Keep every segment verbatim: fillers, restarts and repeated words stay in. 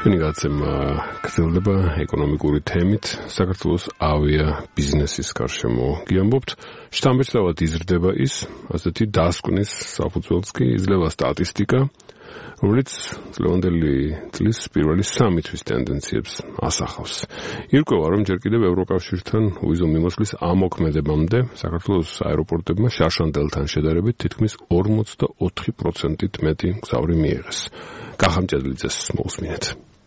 ჩვენი გაცემა გრძელდება ეკონომიკური თემით, საქართველოს ავია ბიზნესის გარშემო გიამბობთ. შთამბეჭდავად იზრდება ის, ასეთი დასკვნის საფუძველს კი იძლევა სტატისტიკა, რომელიც ლევანდელი წლის პირველი სამი თვის ტენდენციებს ასახავს. ირკვევა, რომ ჯერ კიდევ ევროკავშირთან უიზო მიმოსვლის ამოქმედებამდე საქართველოს აეროპორტებმა შარშანდელთან შედარებით თითქმის ორმოცდაოთხი პროცენტით მეტი მგზავრი მიიღეს. კახამჭედლიძეს მოусმინეთ.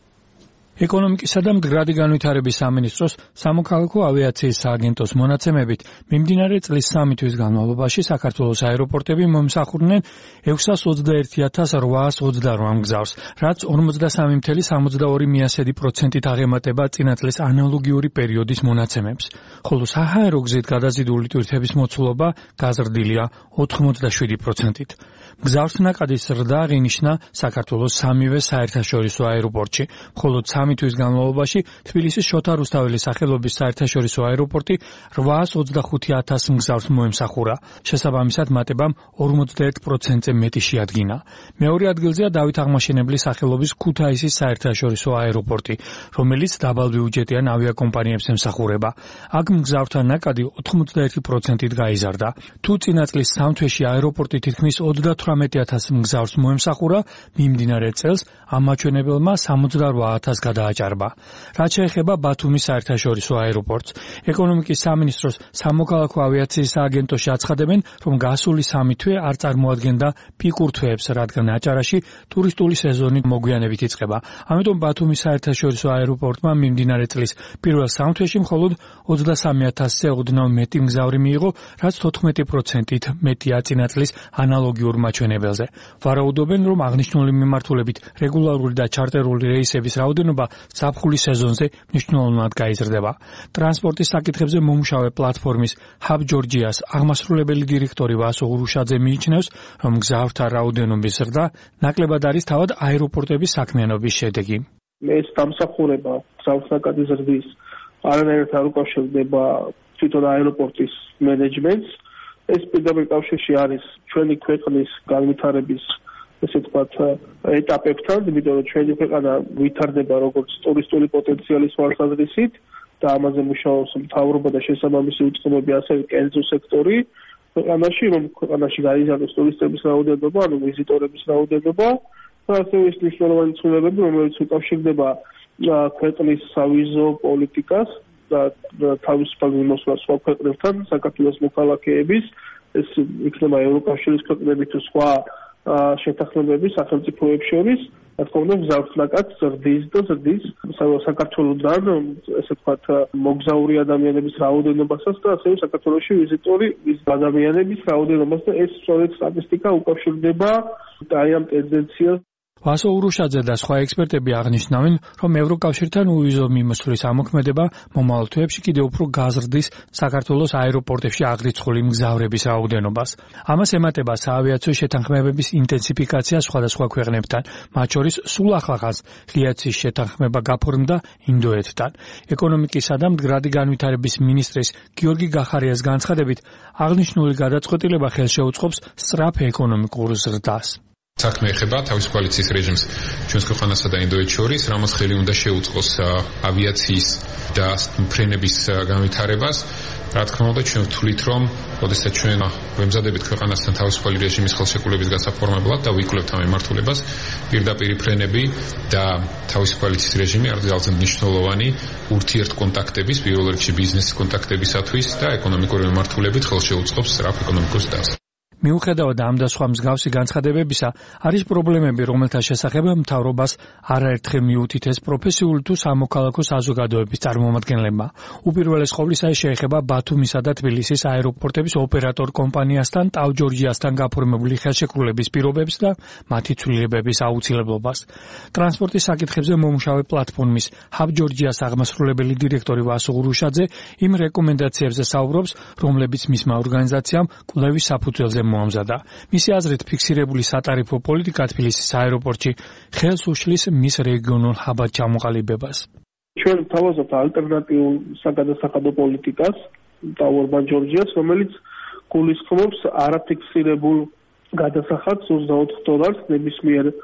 ეკონომიკისა და მდგრადი განვითარების სამინისტროს სამოქალაქო ავიაციის სააგენტოს მონაცემებით მიმდინარე წლის სამი თვის განმავლობაში საქართველოს აეროპორტები მომსახურდნენ ექვსას ოცდაერთი ათას რვაას ოცდარვა მგზავრს, რაც ორმოცდასამი წუთი სამოცდაორი პროცენტით აღემატება წინა წლის ანალოგიური პერიოდის მონაცემებს, ხოლო საჰაერო გზით გადაზიდული ტვირთების მოცულობა გაზრდილია ოთხმოცდაშვიდი პროცენტით. მგზავრს ნაკადის ზრდა აღინიშნა საქართველოს სამივე საერთაშორისო აეროპორტში, მხოლოდ სამი თვის განმავლობაში თბილისის შოთა რუსთაველის სახელობის საერთაშორისო აეროპორტი რვაას ოცდახუთი ათას მგზავრს მოემსახურა. შესაბამისად მატებამ ორმოცდაერთ პროცენტზე მეტი შეადგინა. მეორე ადგილზეა დავით აღმაშენებლის სახელობის ქუთაისის საერთაშორისო აეროპორტი, რომელიც დაბალ ბიუჯეტიან ავიაკომპანიებს ემსახურება. აქ მგზავრთა ნაკადი ოთხმოცდაერთი პროცენტით გაიზარდა. თუ წინა წლის სამ თვეში აეროპორტი თითქმის ოცდათვრამეტი ათას მგზავრს მოემსახურა, მიმდინარე წელს ამ მაჩვენებელმა სამოცდარვა ათას გადააჭარბა. რაც შეეხება ბათუმის საერთაშორისო აეროპორტს, ეკონომიკის სამინისტროს სამოქალაქო ავიაციის სააგენტოში აცხადებენ, რომ გასული სამი თვე არ წარმოადგენდა პიკურ თვეებს, რადგან აჭარაში ტურისტული სეზონი მოგვიანებით იწყება. ამიტომ ბათუმის საერთაშორისო აეროპორტმა მიმდინარე წლის პირველ სამ თვეში მხოლოდ ოცდასამი ათასზე ოდნავ მეტი მგზავრი მიიღო, რაც თოთხმეტი პროცენტით მეტია წინა წლის ანალოგიურ მაჩვენებელზე. ვარაუდობენ, რომ აღნიშნული მიმართულებით რეგულარული და ჩარტერული რეისების რაოდენობა ზაფხულის სეზონზე მნიშვნელოვნად გაიზრდება. ტრანსპორტის საკითხებზე მომუშავე პლატფორმის Hub Georgia's აღმასრულებელი დირექტორი ვასო ურუშაძე მიიჩნევს, რომ მგზავრთა რაოდენობის ზრდა ნაკლებად არის თავად აეროპორტების საქმიანობის შედეგი. ეს დამსახურება მგზავრთა ნაკადის ზრდის არანაირად არ უკავშირდება თვითონ აეროპორტის მენეჯმენტს. ეს პირდაპირ კავშირში არის ჩვენი ქვეყნის განვითარების ესე ვთქვათ ეტაპებთან, იმიტომ რომ ჩვენი ქვეყანა ვითარდება როგორც ტურისტული პოტენციალის თვალსაზრისით და ამაზე მუშაობს მთავრობა და შესაბამისი უწყებები, ასევე კერძო სექტორი ქვეყანაში, რომ ქვეყანაში გაიზარდოს ტურისტების რაოდენობა, ანუ ვიზიტორების რაოდენობა და ასევე ის მნიშვნელოვანი ცვლილებები, რომელიც უკავშირდება ქვეყნის სავიზო პოლიტიკას და თავისუფალ მიმოსვლას სხვა ქვეყნებთან, საქართველოს მოქალაქეების, ეს იქნება ევროკავშირის ქვეყნები თუ სხვა შეთანხმებები სახელმწიფოებს შორის, რა თქმა უნდა, მგზავრთა ნაკადს ზრდის და ზრდის საქართველოსთან, ესე ვთქვათ, მოგზაური ადამიანების რაოდენობასაც და ასევე საქართველოში ვიზიტორი ადამიანების რაოდენობას და ეს სწორედ სტატისტიკა უკავშირდება აი ამ ტენდენციას. ვასო ურუშაძე და სხვა ექსპერტები აღნიშნავენ, რომ ევროკავშირთან უვიზო მიმოსვლის ამოქმედება მომავალ თვეებში კიდევ უფრო გაზრდის საქართველოს აეროპორტებში აღრიცხული მგზავრების რაოდენობას. ამას ემატება საავიაციო შეთანხმებების ინტენსიფიკაცია სხვადასხვა ქვეყნებთან, მათ შორის სულ ახლახანს ღიაცის შეთანხმება გაფორმდა ინდოეთთან. ეკონომიკისა და მდგრადი განვითარების მინისტრის გიორგი გახარიას განცხადებით, აღნიშნული გადაწყვეტილება ხელშეუწყობს სწრაფ ეკონომიკურ ზრდას. საქმე ეხება თავის კოალიციის რეჟიმს ჩვენს ქვეყანასა და ინდოეთს შორის, რამაც ხელი უნდა შეუწყოს ავიაციის და ფრენების განვითარებას. რა თქმა უნდა, ჩვენ ვთვლით, რომ როდესაც ჩვენ ვემზადებით ქვეყანასთან თავისუფალი რეჟიმის ხელშეკრულების გასაფორმებლად და ვიკვლევთ ამ მიმართულებას, პირდაპირ ფრენები და თავისუფალი რეჟიმი არის ძალზედ მნიშვნელოვანი ურთიერთკონტაქტების, პირველ რიგში ბიზნესის კონტაქტებისათვის და ეკონომიკური მიმართულებით ხელშეუწყობს სწრაფ ეკონომიკურ ზრდას. მიუხედავად ამ და სხვა მსგავსი განცხადებებისა, არის პრობლემები, რომელთა შესახებ მთავრობას არაერთხელ მიუთითეს პროფესიული თუ სამოქალაქო საზოგადოების წარმომადგენლებმა. უპირველეს ყოვლისა ეს შეეხება ბათუმისა და თბილისის აეროპორტების ოპერატორ კომპანიასთან TAV Georgiasთან გაფორმებული ხელშეკრულების პირობებს და მათი ცვლილებების აუცილებლობას. ტრანსპორტის საკითხებზე მომუშავე პლატფორმის Hub Georgia's აღმასრულებელი დირექტორი ვასო ურუშაძე იმ რეკომენდაციებზე საუბრობს, რომლებიც მისმა ორგანიზაციამ კვლევის საფუძველზე მოამზადა. მისი აზრით, ფიქსირებული სატარიფო პოლიტიკა თბილისის აეროპორტში ხელს უშლის მის რეგიონულ ჰაბად ჩამოყალიბებას. ჩვენ თავაზობთ ალტერნატიულ საგადასახადო პოლიტიკას TAV Georgias, რომელიც გულისხმობს არაფიქსირებულ გადასახადს ოცდაოთხ დოლარს ნებისმიერ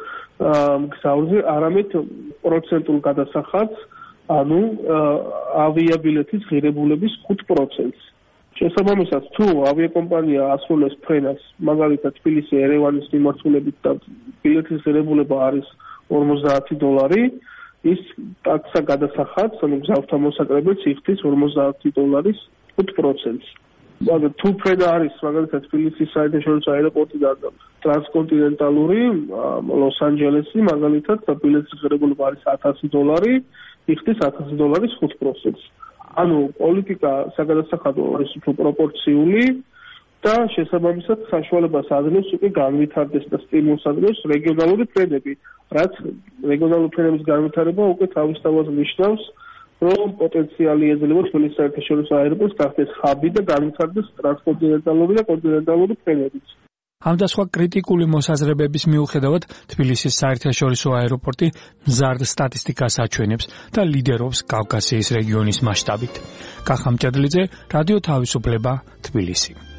მგზავრზე, არამედ პროცენტულ გადასახადს, ანუ ავიაბილეთის ღირებულების ხუთ პროცენტს. შესაბამისად, თუ ავიაკომპანია ასრულებს ფრენას, მაგალითად თბილისი-ერევანის მიმართულებით და ბილეთის ღირებულება არის ორმოცდაათი დოლარი, ის ტაქსა გადასახადს, ანუ მგზავრთა მოსაკრებელს იხდის ორმოცდაათი დოლარის ხუთ პროცენტს. მაგრამ თუ ფრენა არის მაგალითად თბილისის საერთაშორისო აეროპორტი და ტრანსკონტინენტალური ლოს-ანჯელესი, მაგალითად და ბილეთის ღირებულება არის ათასი დოლარი, იხდის ათასი დოლარის ხუთ პროცენტს. ანუ პოლიტიკა საგადასახადო არის უფრო პროპორციული და შესაბამისად საშუალებას აძლევს უკვე განვითარდეს და სტიმულს აძლევს რეგიონალური ფრენები, რაც რეგიონალური ფრენების განვითარება უკვე თავისთავად ნიშნავს, რომ პოტენციალი ეძლევა თბილისის საერთაშორისო აეროპორტს გახდეს ხაბი და განვითარდეს ტრანსკონტინენტალური და კონტინენტალური ფრენებიც. ამ და სხვა კრიტიკული მოსაზრებების მიუხედავად თბილისის საერთაშორისო აეროპორტი მზარდ სტატისტიკას აჩვენებს და ლიდერობს კავკასიის რეგიონის მასშტაბით. კახა მჭედლიძე, რადიო თავისუფლება, თბილისი.